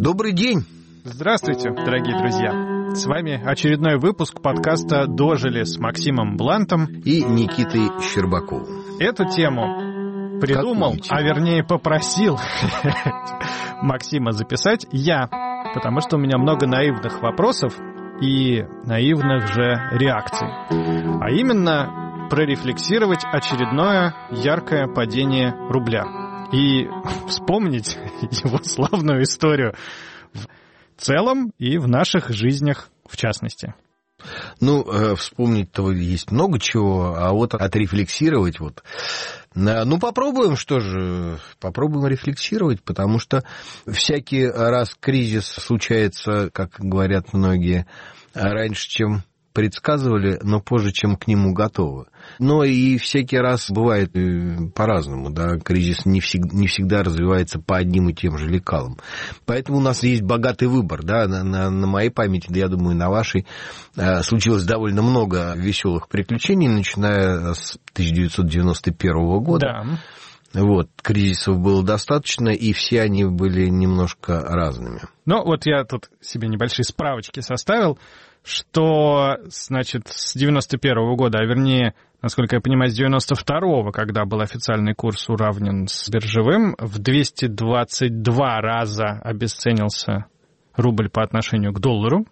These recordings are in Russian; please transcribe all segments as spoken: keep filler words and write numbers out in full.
Добрый день! Здравствуйте, дорогие друзья! С вами очередной выпуск подкаста «Дожили» с Максимом Блантом и Никитой Щербаковым. Эту тему придумал, а вернее попросил Максима записать я, потому что у меня много наивных вопросов и наивных же реакций. А именно прорефлексировать очередное яркое падение рубля и вспомнить его славную историю в целом и в наших жизнях в частности. Ну, э, вспомнить-то есть много чего, а вот отрефлексировать вот... Ну, попробуем, что же, попробуем рефлексировать, потому что всякий раз кризис случается, как говорят многие, раньше, чем предсказывали, но позже, чем к нему готовы. Но и всякий раз бывает по-разному, да, кризис не всегда, не всегда развивается по одним и тем же лекалам. Поэтому у нас есть богатый выбор, да, на, на, на моей памяти, да, я думаю, на вашей, случилось довольно много веселых приключений, начиная с тысяча девятьсот девяносто первого года. Да. Вот, кризисов было достаточно, и все они были немножко разными. Ну, вот я тут себе небольшие справочки составил, что, значит, с девяносто первого года, а вернее, насколько я понимаю, с девяносто второго, когда был официальный курс уравнен с биржевым, в двести двадцать два раза обесценился рубль по отношению к доллару,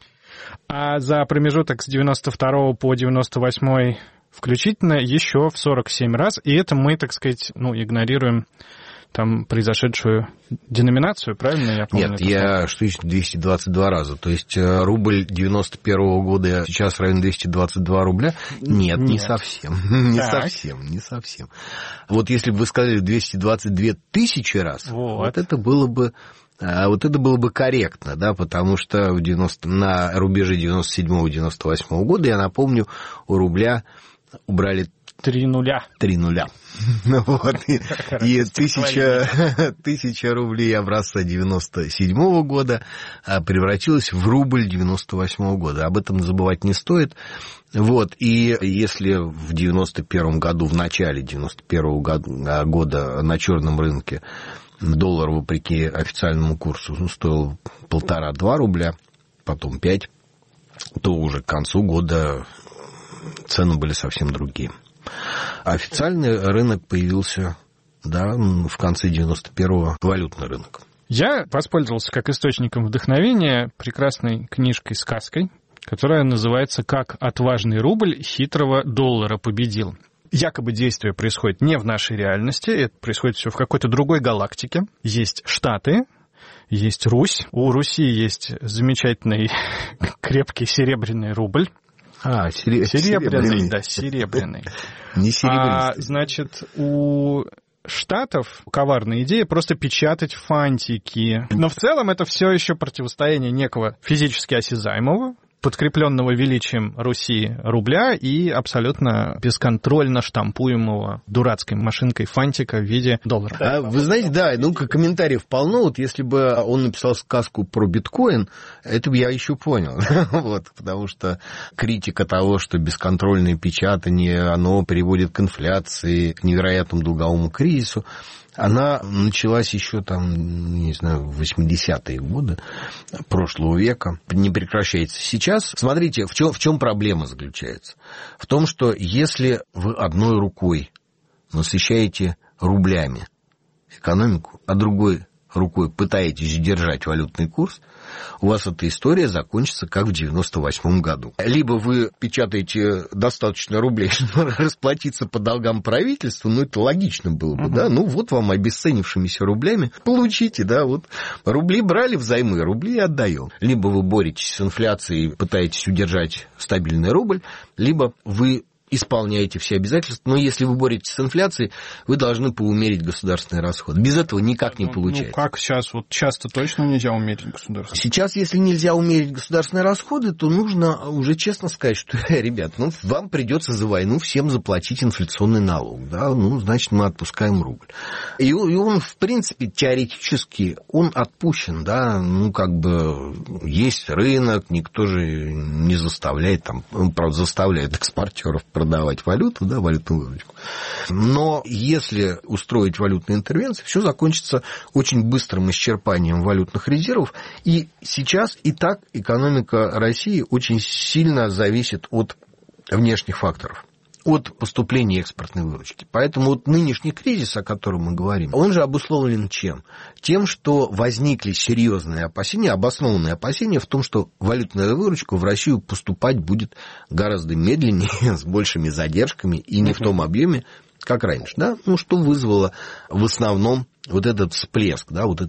а за промежуток с девяносто второго по девяносто восьмой включительно еще в сорок семь раз, и это мы, так сказать, ну, игнорируем там произошедшую деноминацию, правильно я помню? Нет, я что еще двести двадцать два раза. То есть рубль девяносто первого года сейчас равен двести двадцать два рубля? Нет, Нет. не совсем. Не так. совсем, не совсем. Вот если бы вы сказали двести двадцать две тысячи раз, вот, вот это было бы... Вот это было бы корректно, да, потому что в девяносто, на рубеже девяносто седьмого - девяносто восьмого года, я напомню, у рубля убрали Три нуля. Три нуля. Вот. И, и тысяча, тысяча рублей образца девяносто седьмого года превратилась в рубль девяносто восьмого года. Об этом забывать не стоит. Вот. И если в девяносто первом году, в начале девяносто первого года на черном рынке доллар, вопреки официальному курсу, стоил полтора-два рубля, потом пять, то уже к концу года цены были совсем другие. Официальный рынок появился, да, в конце девяносто первого, валютный рынок. Я воспользовался как источником вдохновения прекрасной книжкой-сказкой, которая называется «Как отважный рубль хитрого доллара победил». Якобы действие происходит не в нашей реальности, это происходит все в какой-то другой галактике. Есть Штаты, есть Русь. У Руси есть замечательный крепкий серебряный рубль. А, серебряный, серебряный, да, серебряный. Не серебряный. А, значит, у Штатов коварная идея просто печатать фантики. Но в целом это все еще противостояние некого физически осязаемого, подкрепленного величием Руси рубля и абсолютно бесконтрольно штампуемого дурацкой машинкой фантика в виде доллара. А, вы знаете, да, ну, комментариев полно. Вот если бы он написал сказку про биткоин, это бы я еще понял. Вот, потому что критика того, что бесконтрольное печатание, оно приводит к инфляции, к невероятному долговому кризису, она началась еще там, не знаю, в восьмидесятые годы прошлого века, не прекращается сейчас. Смотрите, в чем, в чем проблема заключается? В том, что если вы одной рукой насыщаете рублями экономику, а другой рукой пытаетесь удержать валютный курс, у вас эта история закончится, как в девяносто восьмом году. Либо вы печатаете достаточно рублей, чтобы расплатиться по долгам правительства, ну, это логично было бы, uh-huh. да, ну, вот вам обесценившимися рублями получите, да, вот, рубли брали взаймы, рубли отдаем. Либо вы боретесь с инфляцией, пытаетесь удержать стабильный рубль, либо вы исполняете все обязательства, но если вы боретесь с инфляцией, вы должны поумерить государственные расходы. Без этого никак не ну, получается. Ну, как сейчас? Вот часто точно нельзя умерить государственные. Сейчас, если нельзя умерить государственные расходы, то нужно уже честно сказать, что, ребят, ну, вам придется за войну всем заплатить инфляционный налог, да, ну, значит, мы отпускаем рубль. И он, в принципе, теоретически, он отпущен, да, ну, как бы, есть рынок, никто же не заставляет, там, правда, заставляет экспортеров продавать валюту, да, валютную выручку. Но если устроить валютные интервенции, все закончится очень быстрым исчерпанием валютных резервов. И сейчас и так экономика России очень сильно зависит от внешних факторов, от поступления экспортной выручки. Поэтому вот нынешний кризис, о котором мы говорим, он же обусловлен чем? Тем, что возникли серьезные опасения, обоснованные опасения в том, что валютная выручка в Россию поступать будет гораздо медленнее, с большими задержками и не в том объеме, как раньше. Да? Ну, что вызвало в основном вот этот всплеск, да, вот этот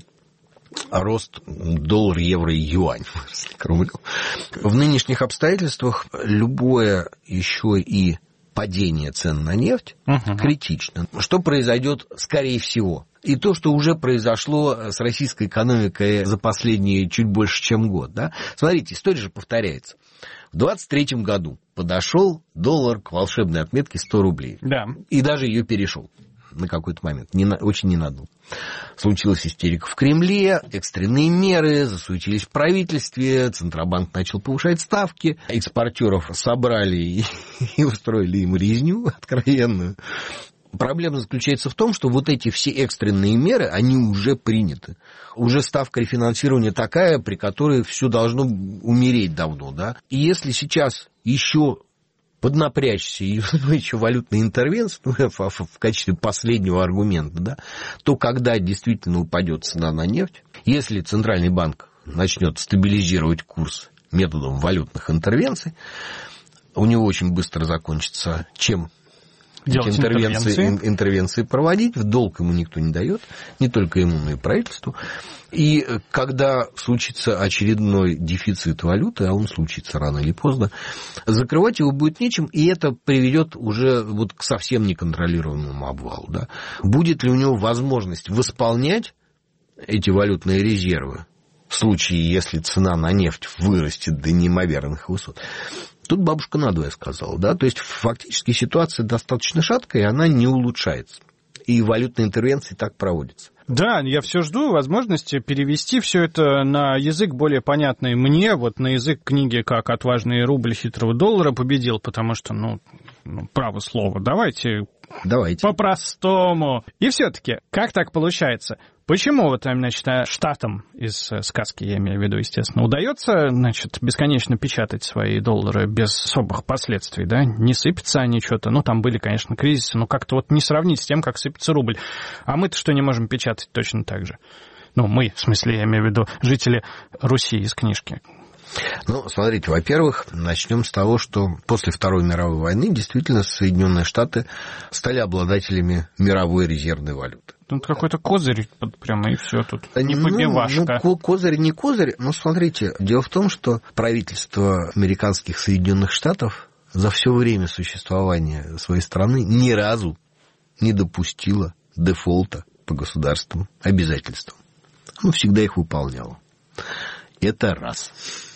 рост доллар, евро и юань к рублю. В нынешних обстоятельствах любое еще и падение цен на нефть uh-huh. критично. Что произойдет, скорее всего? И то, что уже произошло с российской экономикой за последние чуть больше, чем год. Да? Смотрите, история же повторяется. В двадцать третьем году подошел доллар к волшебной отметке сто рублей. Да. И даже ее перешел на какой-то момент. Не на, очень ненадолго. Случилась истерика в Кремле, экстренные меры, засуетились в правительстве, Центробанк начал повышать ставки, экспортеров собрали и, и устроили им резню откровенную. Проблема заключается в том, что вот эти все экстренные меры, они уже приняты. Уже ставка рефинансирования такая, при которой все должно умереть давно. Да? И если сейчас еще поднапрячься и еще валютные интервенции, ну, в качестве последнего аргумента, да, то когда действительно упадет цена на нефть, если Центральный банк начнет стабилизировать курс методом валютных интервенций, у него очень быстро закончится чем эти интервенции, интервенции. интервенции проводить, в долг ему никто не дает, не только ему, но и правительству. И когда случится очередной дефицит валюты, а он случится рано или поздно, закрывать его будет нечем, и это приведет уже вот к совсем неконтролируемому обвалу. Да? Будет ли у него возможность восполнять эти валютные резервы в случае, если цена на нефть вырастет до неимоверных высот? Тут бабушка надвое сказала, да, то есть фактически ситуация достаточно шаткая, и она не улучшается. И валютные интервенции так проводятся. Да, я все жду возможности перевести все это на язык более понятный мне, вот на язык книги «Как отважный рубль хитрого доллара победил», потому что, ну, ну право слово, давайте, давайте по-простому. И все-таки, как так получается? Почему вот, значит, штатам из сказки, я имею в виду, естественно, удается, значит, бесконечно печатать свои доллары без особых последствий, да? Не сыпятся они что-то. Ну, там были, конечно, кризисы, но как-то вот не сравнить с тем, как сыпется рубль. А мы-то что, не можем печатать точно так же? Ну, мы, в смысле, я имею в виду жители Руси из книжки. Ну, смотрите, во-первых, начнем с того, что после Второй мировой войны действительно Соединенные Штаты стали обладателями мировой резервной валюты. Тут какой-то козырь прямо, и все тут. Не побивашка. Ну, ну, козырь не козырь, но смотрите, дело в том, что правительство американских Соединенных Штатов за все время существования своей страны ни разу не допустило дефолта по государственным обязательствам. Оно всегда их выполняло. Это раз.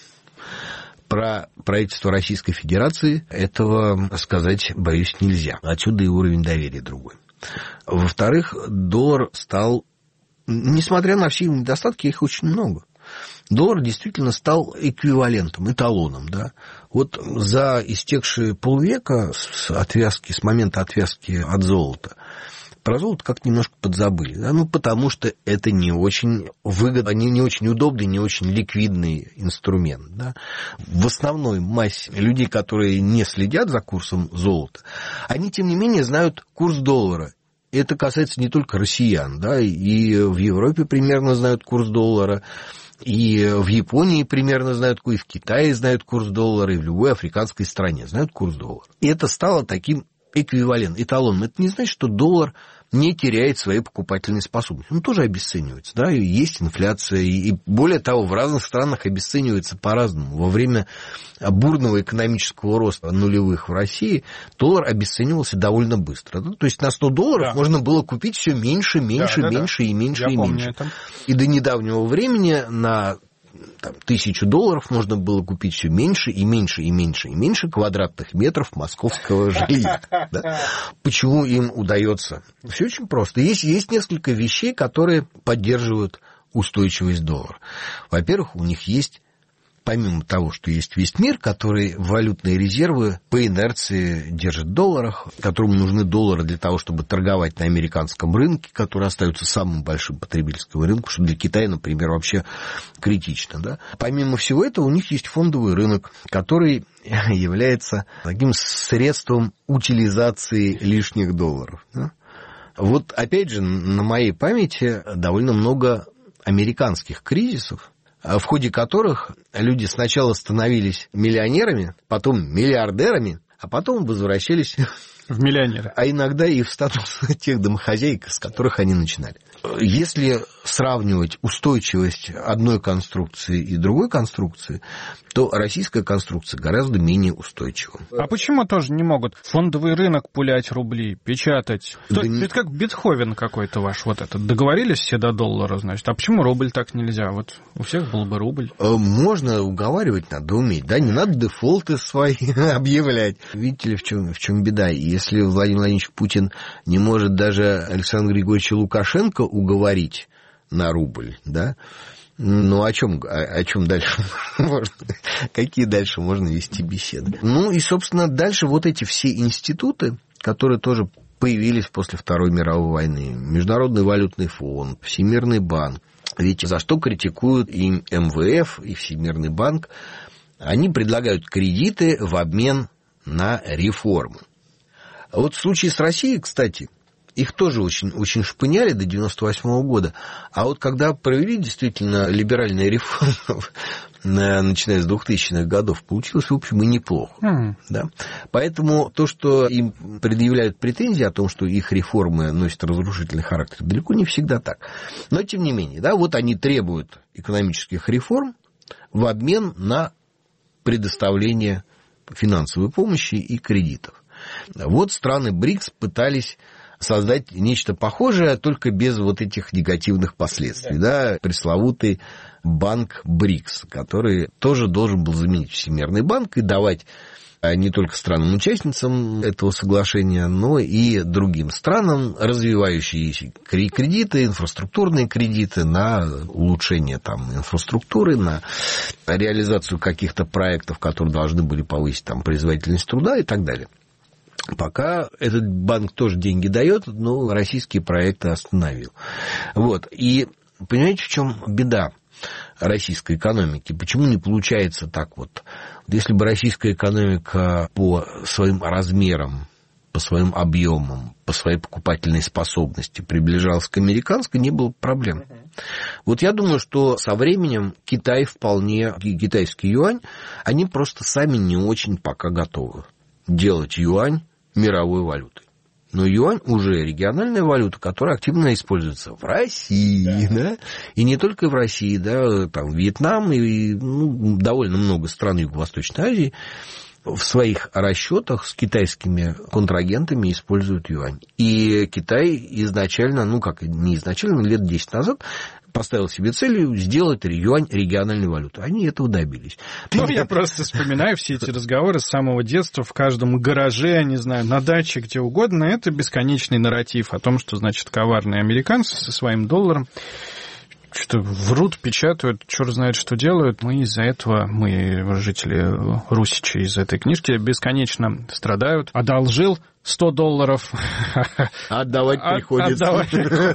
Про правительство Российской Федерации этого сказать, боюсь, нельзя. Отсюда и уровень доверия другой. Во-вторых, доллар стал, несмотря на все недостатки, их очень много, доллар действительно стал эквивалентом, эталоном. Да? Вот за истекшие полвека с отвязки, с момента отвязки от золота, про золото как-то немножко подзабыли. Да? Ну, потому что это не очень выгодный, не, не очень удобный, не очень ликвидный инструмент. Да? В основной массе людей, которые не следят за курсом золота, они, тем не менее, знают курс доллара. Это касается не только россиян. Да? И в Европе примерно знают курс доллара, и в Японии примерно знают, и в Китае знают курс доллара, и в любой африканской стране знают курс доллара. И это стало таким эквивалент, эталон. Это не значит, что доллар не теряет своей покупательной способности. Он тоже обесценивается, да, и есть инфляция, и более того, в разных странах обесценивается по-разному. Во время бурного экономического роста нулевых в России доллар обесценивался довольно быстро. Да? То есть на сто долларов да. можно было купить все меньше, меньше, да, да, меньше да. и меньше Я и меньше. Это. И до недавнего времени на там, тысячу долларов можно было купить все меньше и меньше и меньше и меньше квадратных метров московского жилья. Да? Почему им удается? Все очень просто. Есть, есть несколько вещей, которые поддерживают устойчивость доллара. Во-первых, у них есть помимо того, что есть весь мир, который валютные резервы по инерции держит в долларах, которому нужны доллары для того, чтобы торговать на американском рынке, который остается самым большим потребительским рынком, что для Китая, например, вообще критично. Да? Помимо всего этого, у них есть фондовый рынок, который является таким средством утилизации лишних долларов. Да? Вот, опять же, на моей памяти довольно много американских кризисов, в ходе которых люди сначала становились миллионерами, потом миллиардерами, а потом возвращались в миллионеры. А иногда и в статус тех домохозяек, с которых они начинали. Если сравнивать устойчивость одной конструкции и другой конструкции, то российская конструкция гораздо менее устойчива. А почему тоже не могут фондовый рынок пулять рубли, печатать? Да это не... как Бетховен какой-то ваш вот этот. Договорились все до доллара, значит. А почему рубль так нельзя? Вот у всех был бы рубль. Можно уговаривать, надо уметь. Да, не надо дефолты свои объявлять. Видите ли, в чем, в чем беда? Если Владимир Владимирович Путин не может даже Александра Григорьевича Лукашенко уговорить на рубль, да, ну, о чем, о, о чем дальше можно, какие дальше можно вести беседы? Ну, и, собственно, дальше вот эти все институты, которые тоже появились после Второй мировой войны, Международный валютный фонд, Всемирный банк, ведь за что критикуют и эм вэ эф, и Всемирный банк, они предлагают кредиты в обмен на реформы. А вот в случае с Россией, кстати, их тоже очень, очень шпыняли до девяносто восьмого года. А вот когда провели действительно либеральные реформы, начиная с двухтысячных годов, получилось, в общем, и неплохо. Mm. Да? Поэтому то, что им предъявляют претензии о том, что их реформы носят разрушительный характер, далеко не всегда так. Но, тем не менее, да, вот они требуют экономических реформ в обмен на предоставление финансовой помощи и кредитов. Вот страны БРИКС пытались создать нечто похожее, только без вот этих негативных последствий. Да. Да, пресловутый банк БРИКС, который тоже должен был заменить Всемирный банк и давать не только странам-участницам этого соглашения, но и другим странам развивающиеся кредиты, инфраструктурные кредиты на улучшение там, инфраструктуры, на реализацию каких-то проектов, которые должны были повысить там, производительность труда и так далее. Пока этот банк тоже деньги дает, но российские проекты остановил. Вот. И понимаете, в чем беда российской экономики? Почему не получается так вот? Если бы российская экономика по своим размерам, по своим объемам, по своей покупательной способности приближалась к американской, не было проблем. Вот я думаю, что со временем Китай вполне, китайский юань, они просто сами не очень пока готовы делать юань мировой валютой. Но юань уже региональная валюта, которая активно используется в России, да. Да? И не только в России, да, там Вьетнам и ну, довольно много стран Юго-Восточной Азии в своих расчетах с китайскими контрагентами используют юань. И Китай изначально, ну как не изначально, лет десять назад поставил себе целью сделать юань региональной валютой. Они этого добились. Ну, я просто вспоминаю все эти разговоры с самого детства в каждом гараже, не знаю, на даче, где угодно. Это бесконечный нарратив о том, что, значит, коварные американцы со своим долларом что врут, печатают, черт знает, что делают. Мы из-за этого, мы, жители Русичи, из этой книжки бесконечно страдают. Одолжил сто долларов. Отдавать приходится.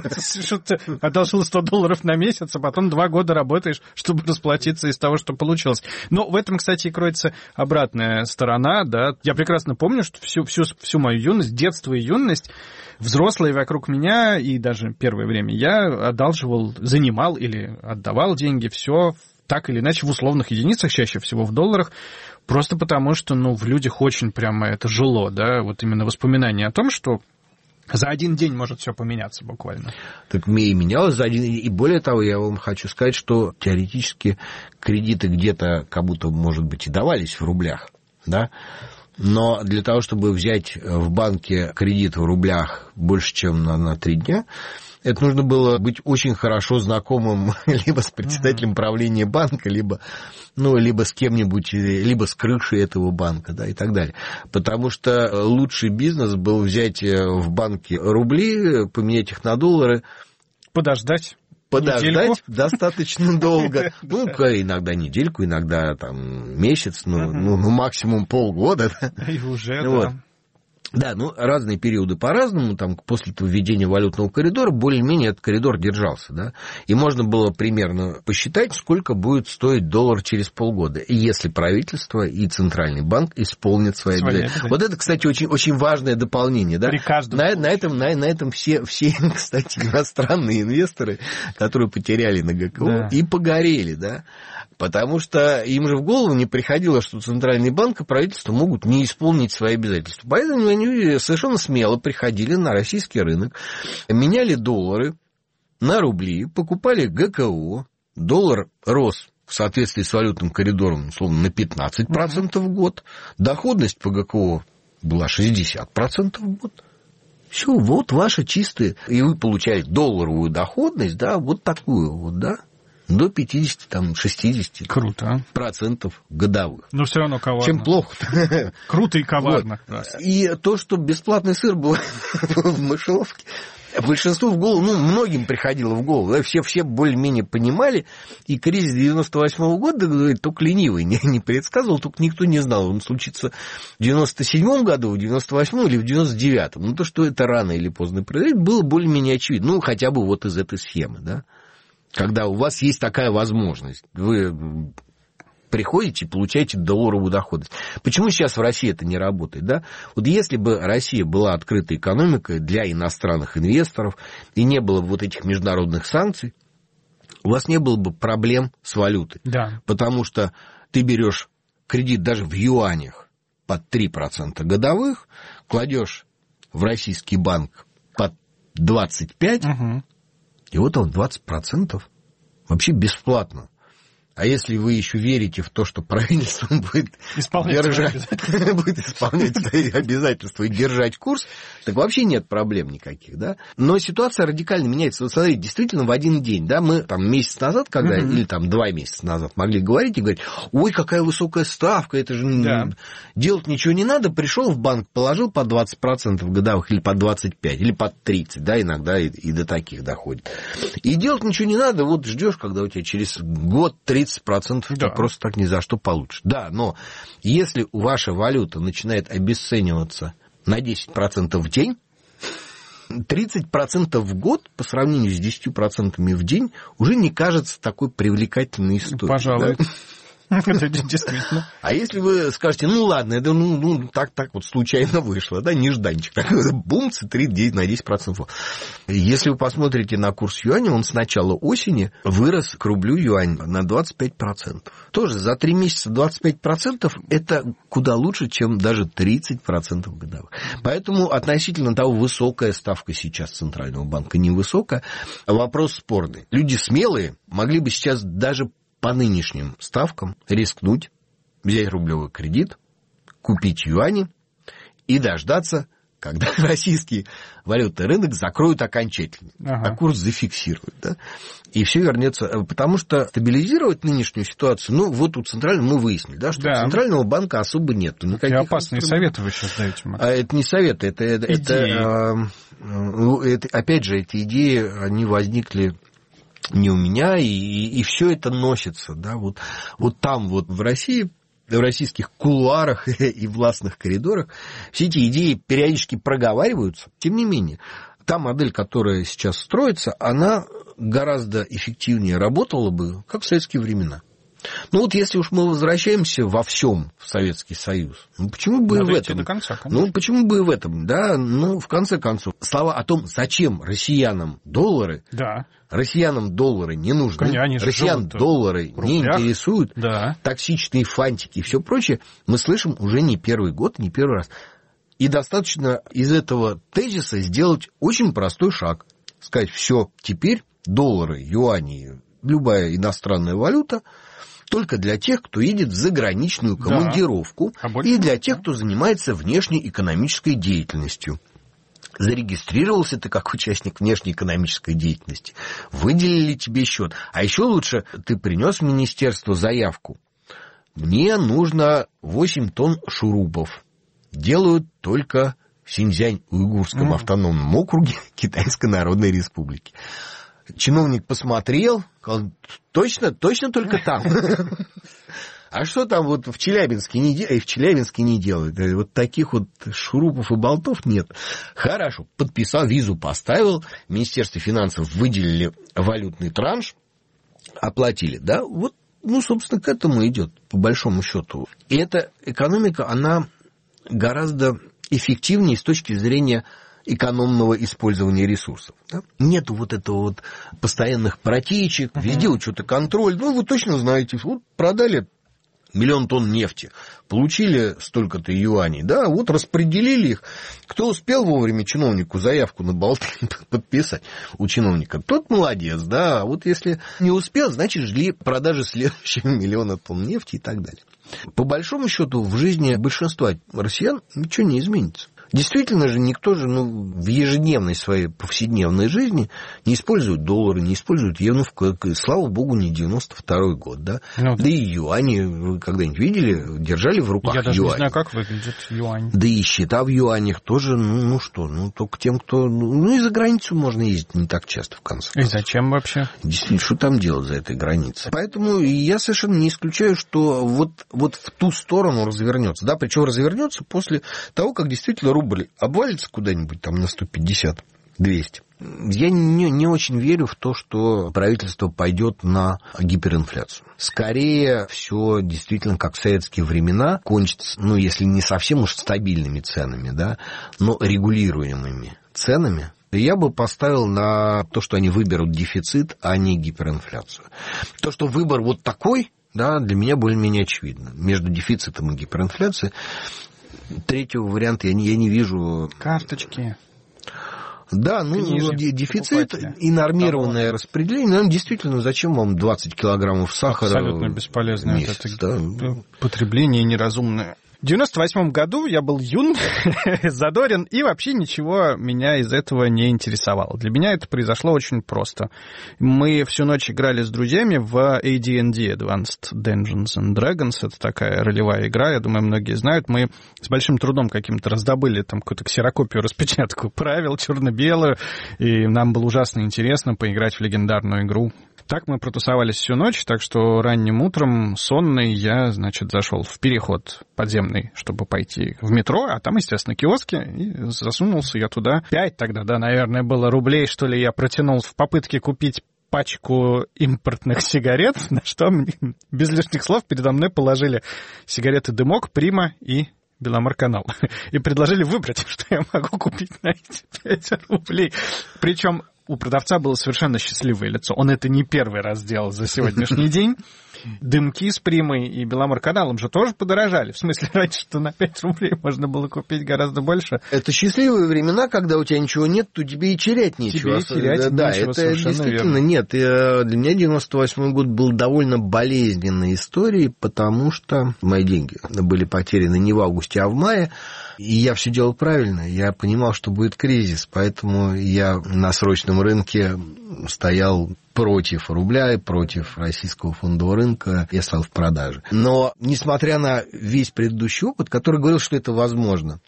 Одолжил сто долларов на месяц, а потом два года работаешь, чтобы расплатиться из того, что получилось. Но в этом, кстати, и кроется обратная сторона. Да? Я прекрасно помню, что всю, всю, всю мою юность, детство и юность, взрослые вокруг меня, и даже первое время я одалживал, занимал или отдавал деньги, все так или иначе в условных единицах, чаще всего в долларах, просто потому что, ну, в людях очень прямо это жило, да, вот именно воспоминание о том, что за один день может все поменяться буквально. Так и менялось за один день. И более того, я вам хочу сказать, что теоретически кредиты где-то как будто, может быть, и давались в рублях, да, но для того, чтобы взять в банке кредит в рублях больше, чем на, на три дня, это нужно было быть очень хорошо знакомым либо с председателем правления банка, либо, ну, либо с кем-нибудь, либо с крышей этого банка, да, и так далее. Потому что лучший бизнес был взять в банке рубли, поменять их на доллары. Подождать. подождать недельку. Достаточно долго. Ну, иногда недельку, иногда там месяц, ну, uh-huh. ну, ну максимум полгода. И уже, вот. да. Да, ну, разные периоды по-разному, там, после введения валютного коридора, более-менее этот коридор держался, да, и можно было примерно посчитать, сколько будет стоить доллар через полгода, если правительство и Центральный банк исполнят свои обязательства. Вот это, кстати, очень, очень важное дополнение, да. При каждом на, на этом, на, на этом все, все, кстати, иностранные инвесторы, которые потеряли на ГКО, да. и погорели, да. Потому что им же в голову не приходило, что Центральный банк и правительство могут не исполнить свои обязательства. Поэтому они совершенно смело приходили на российский рынок, меняли доллары на рубли, покупали ГКО, доллар рос в соответствии с валютным коридором, условно, на пятнадцать процентов в год, доходность по ГКО была шестьдесят процентов в год. Все, вот ваши чистые, и вы получали долларовую доходность, да, вот такую вот, да. До пятьдесят-шестьдесят Круто. процентов годовых. Но все равно коварно. Чем плохо. Круто и коварно. Вот. И то, что бесплатный сыр был в мышеловке, большинству в голову, ну, многим приходило в голову, да, все, все более-менее понимали, и кризис девяносто восьмого года, только ленивый не, не предсказывал, только никто не знал, он случится в девяносто седьмом году, в девяносто восьмом или в девяносто девятом. Ну, то, что это рано или поздно произойдет, было более-менее очевидно, ну, хотя бы вот из этой схемы, да. Когда у вас есть такая возможность, вы приходите и получаете долларовую доходность. Почему сейчас в России это не работает? Да? Вот если бы Россия была открытой экономикой для иностранных инвесторов и не было бы вот этих международных санкций, у вас не было бы проблем с валютой. Да. Потому что ты берешь кредит даже в юанях под три процента годовых, кладешь в российский банк под двадцать пять процентов, угу. И вот он, двадцать процентов вообще бесплатно. А если вы еще верите в то, что правительство будет исполнять держать, будет исполнять свои обязательства и держать курс, так вообще нет проблем никаких, да. Но ситуация радикально меняется. Вот смотрите, действительно в один день, да, мы там месяц назад, когда, mm-hmm. или там два месяца назад могли говорить и говорить, ой, какая высокая ставка, это же да. делать ничего не надо, пришел в банк, положил по двадцать процентов годовых или по двадцать пять, или по тридцать, да, иногда и, и до таких доходит. И делать ничего не надо, вот ждешь, когда у тебя через год тридцать процентов да. ты просто так ни за что получишь. Да, но если ваша валюта начинает обесцениваться на десять процентов в день, тридцать процентов в год по сравнению с десятью процентами в день уже не кажется такой привлекательной историей. Пожалуй. Да? Это действительно. А если вы скажете, ну ладно, это ну, ну так, так вот случайно вышло, да, нежданчик, такой бумц, три на десять процентов. Если вы посмотрите на курс юаня, он с начала осени вырос к рублю юань на двадцать пять процентов. Тоже за три месяца двадцать пять процентов это куда лучше, чем даже тридцать процентов годовых. Поэтому относительно того, высокая ставка сейчас Центрального банка, невысокая, вопрос спорный. Люди смелые могли бы сейчас даже по нынешним ставкам рискнуть, взять рублевый кредит, купить юани и дождаться, когда российский валютный рынок закроют окончательно, ага. а курс зафиксируют. Да? И все вернется. Потому что стабилизировать нынешнюю ситуацию, ну, вот у Центрального мы выяснили, да, что да. у Центрального банка особо нет. И опасные советы вы сейчас даете. А это не советы, это, это, это, это, опять же, эти идеи, они возникли не у меня, и, и, и все это носится, да, вот, вот там вот в России, в российских кулуарах и властных коридорах все эти идеи периодически проговариваются. Тем не менее, та модель, которая сейчас строится, она гораздо эффективнее работала бы, как в советские времена. Ну вот если уж мы возвращаемся во всем в Советский Союз, ну почему бы Надо и в этом? До конца, конечно. Ну почему бы и в этом, да? Ну в конце концов, слова о том, зачем россиянам доллары, да. россиянам доллары не нужны, Конечно, россиян доллары не интересуют, да. токсичные фантики и все прочее, мы слышим уже не первый год, не первый раз. И достаточно из этого тезиса сделать очень простой шаг. Сказать, все, теперь доллары, юани, любая иностранная валюта только для тех, кто едет в заграничную командировку, да. а и для тех, кто занимается внешней экономической деятельностью. Зарегистрировался ты как участник внешнеэкономической деятельности, выделили тебе счет. А еще лучше, ты принес в министерство заявку. Мне нужно восемь тонн шурупов. Делают только в Синьцзянь-Уйгурском mm. автономном округе Китайской Народной Республики. Чиновник посмотрел, сказал, точно, точно только там. А что там вот в Челябинске не делают? В Челябинске не делают. Вот таких вот шурупов и болтов нет. Хорошо, подписал, визу поставил, Министерство финансов выделили валютный транш, оплатили, да, вот, ну, собственно, к этому идет, по большому счету. И эта экономика, она гораздо эффективнее с точки зрения экономного использования ресурсов. Да? Нету вот этого вот постоянных протечек, uh-huh. везде вот что-то контроль. Ну, вы точно знаете, вот продали миллион тонн нефти, получили столько-то юаней, да, вот распределили их. Кто успел вовремя чиновнику заявку на болты подписать у чиновника, тот молодец, да, а вот если не успел, значит, жгли продажи следующего миллиона тонн нефти и так далее. По большому счету, в жизни большинства россиян ничего не изменится. Действительно же, никто же ну, в ежедневной своей повседневной жизни не использует доллары, не использует евро. Слава богу, не девяносто второй год, да? Ну, да и юани, вы когда-нибудь видели, держали в руках юани. Я даже юани. не знаю, как выглядит юань. Да и счета в юанях тоже, ну, ну что, ну только тем, кто... Ну и за границу можно ездить не так часто, в конце концов. И зачем вообще? Действительно, что там делать за этой границей? Поэтому я совершенно не исключаю, что вот, вот в ту сторону развернется, да, причем развернется после того, как действительно рубль обвалится куда-нибудь там на сто пятьдесят - двести. Я не, не очень верю в то, что правительство пойдет на гиперинфляцию. Скорее, все действительно как в советские времена кончится, ну, если не совсем уж стабильными ценами, да, но регулируемыми ценами. Я бы поставил на то, что они выберут дефицит, а не гиперинфляцию. То, что выбор вот такой, да, для меня более-менее очевидно. Между дефицитом и гиперинфляцией третьего варианта я не, я не вижу. Карточки. Да, ну, Книжки, дефицит и нормированное того. Распределение. Ну, действительно, зачем вам двадцать килограммов сахара? Абсолютно бесполезное месяц, вот это да? потребление неразумное. В девяносто восьмом году я был юн, задорен, и вообще ничего меня из этого не интересовало. Для меня это произошло очень просто. Мы всю ночь играли с друзьями в эй ди энд ди, Advanced Dungeons and Dragons. Это такая ролевая игра, я думаю, многие знают. Мы с большим трудом каким-то раздобыли там какую-то ксерокопию, распечатку правил черно-белую, и нам было ужасно интересно поиграть в легендарную игру. Так мы протусовались всю ночь, так что ранним утром, сонный, я, значит, зашел в переход подземный, чтобы пойти в метро, а там, естественно, киоски, и засунулся я туда. Пять тогда, да, наверное, было рублей, что ли, я протянул в попытке купить пачку импортных сигарет, на что мне, без лишних слов передо мной положили сигареты «Дымок», «Прима» и «Беломорканал». И предложили выбрать, что я могу купить на эти пять рублей. Причем у продавца было совершенно счастливое лицо. Он это не первый раз делал за сегодняшний день. Дымки с Примой и Беломорканалом же тоже подорожали. В смысле, раньше-то на пять рублей можно было купить гораздо больше. Это счастливые времена, когда у тебя ничего нет, то тебе и терять нечего. Тебе и терять да, нечего, это действительно верно. Нет. Для меня девяносто восьмой год был довольно болезненной историей, потому что мои деньги были потеряны не в августе, а в мае. И я все делал правильно. Я понимал, что будет кризис, поэтому я на срочном рынке стоял против рубля и против российского фондового рынка. Я стал в продаже. Но, несмотря на весь предыдущий опыт, который говорил, что это возможно,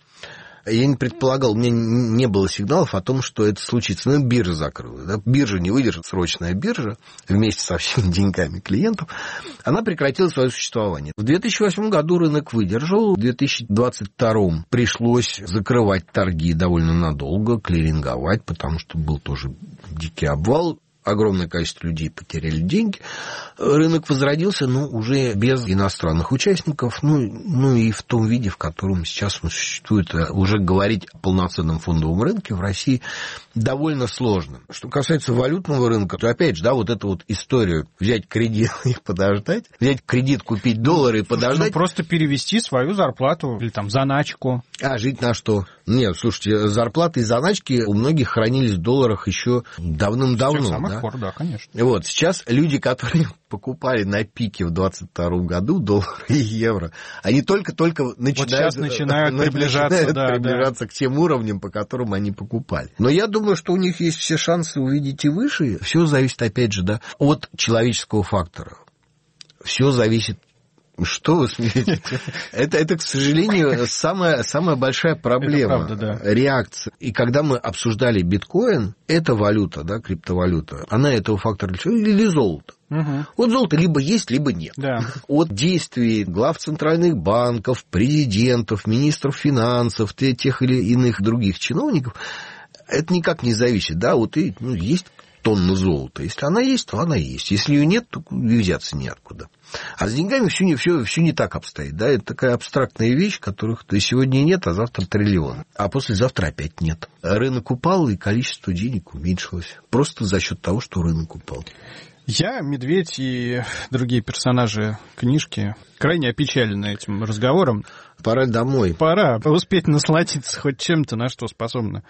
я не предполагал, у меня не было сигналов о том, что это случится. Ну, биржа закрылась. Да? Биржа не выдержит, срочная биржа, вместе со всеми деньгами клиентов, она прекратила свое существование. В две тысячи восьмом году рынок выдержал, в две тысячи двадцать втором пришлось закрывать торги довольно надолго, клиринговать, потому что был тоже дикий обвал. Огромное количество людей потеряли деньги. Рынок возродился, но уже без иностранных участников, ну, ну и в том виде, в котором сейчас он существует. Уже говорить о полноценном фондовом рынке в России довольно сложно. Что касается валютного рынка, то опять же, да, вот эту вот историю взять кредит и подождать, взять кредит, купить доллары и подождать. Ну, просто перевести свою зарплату или там заначку. А жить на что? Нет, слушайте, зарплаты и заначки у многих хранились в долларах еще давным-давно. С тех самых да? пор, да, конечно. Вот, сейчас люди, которые покупали на пике в двадцать втором году доллары и евро, они только-только начинают, вот сейчас начинают приближаться, начинают да, приближаться да. к тем уровням, по которым они покупали. Но я думаю, что у них есть все шансы увидеть и выше. Все зависит, опять же, да, от человеческого фактора. Все зависит Что вы смеетесь? Это, это, к сожалению, самая, самая большая проблема. Это правда, да. Реакция. И когда мы обсуждали биткоин, эта валюта, да, криптовалюта, она этого фактора или золото. Угу. Вот золото либо есть, либо нет. Да. От действий глав центральных банков, президентов, министров финансов, тех или иных других чиновников, это никак не зависит. Да, вот и, ну, есть тонна золота. Если она есть, то она есть. Если ее нет, то взяться неоткуда. А с деньгами все не, все, все не так обстоит. Да? Это такая абстрактная вещь, которых то сегодня нет, а завтра триллион. А послезавтра опять нет. Рынок упал, и количество денег уменьшилось. Просто за счет того, что рынок упал. Я, Медведь и другие персонажи книжки крайне опечалены этим разговором. Пора домой. Пора успеть насладиться хоть чем-то, на что способны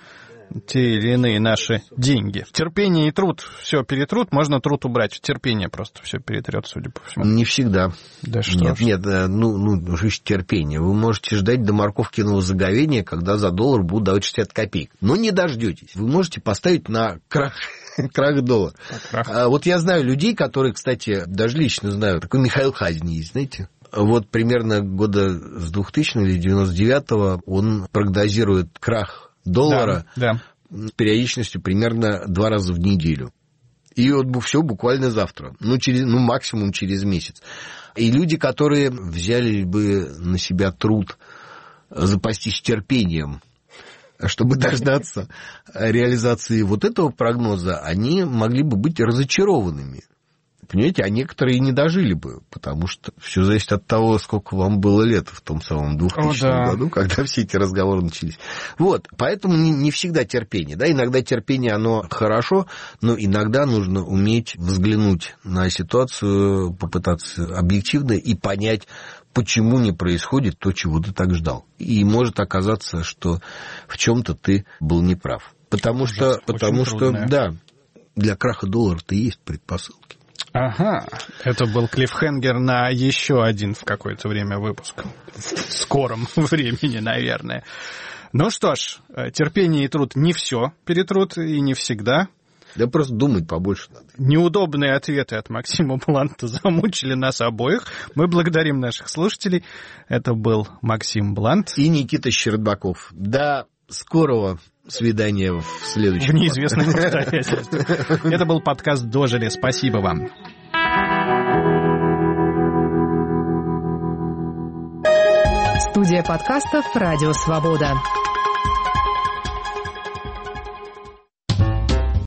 те или иные наши деньги. Терпение и труд все перетрут, можно труд убрать. Терпение просто все перетрет, судя по всему. Не всегда. Да что Нет, ж. нет, ну, ну, жизнь терпения. Вы можете ждать до морковкиного заговения, когда за доллар будут давать шестьдесят копеек. Но не дождетесь. Вы можете поставить на крах, крах доллара. А вот я знаю людей, которые, кстати, даже лично знаю, такой Михаил Хазин есть, знаете? Вот примерно года с двухтысячного или девяносто девятого он прогнозирует крах доллара да, да. с периодичностью примерно два раза в неделю. И вот все буквально завтра, ну, через, ну, максимум через месяц. И люди, которые взяли бы на себя труд запастись терпением, чтобы дождаться реализации вот этого прогноза, они могли бы быть разочарованными. Понимаете, а некоторые и не дожили бы, потому что все зависит от того, сколько вам было лет в том самом двухтысячном О, да. году, когда все эти разговоры начались. Вот, поэтому не, не всегда терпение. Да? Иногда терпение, оно хорошо, но иногда нужно уметь взглянуть на ситуацию, попытаться объективно и понять, почему не происходит то, чего ты так ждал. И может оказаться, что в чем-то ты был неправ. Потому Ужас, что, потому что трудное. да, для краха доллара-то есть предпосылки. Ага, это был клиффхенгер на еще один в какое-то время выпуск. В скором времени, наверное. Ну что ж, терпение и труд не все перетрут, и не всегда. Да просто думать побольше надо. Неудобные ответы от Максима Бланта замучили нас обоих. Мы благодарим наших слушателей. Это был Максим Блант. И Никита Щербаков. До скорого свидания в следующем. В неизвестных обстоятельствах. Это был подкаст «Дожили». Спасибо вам. Студия подкастов «Радио Свобода».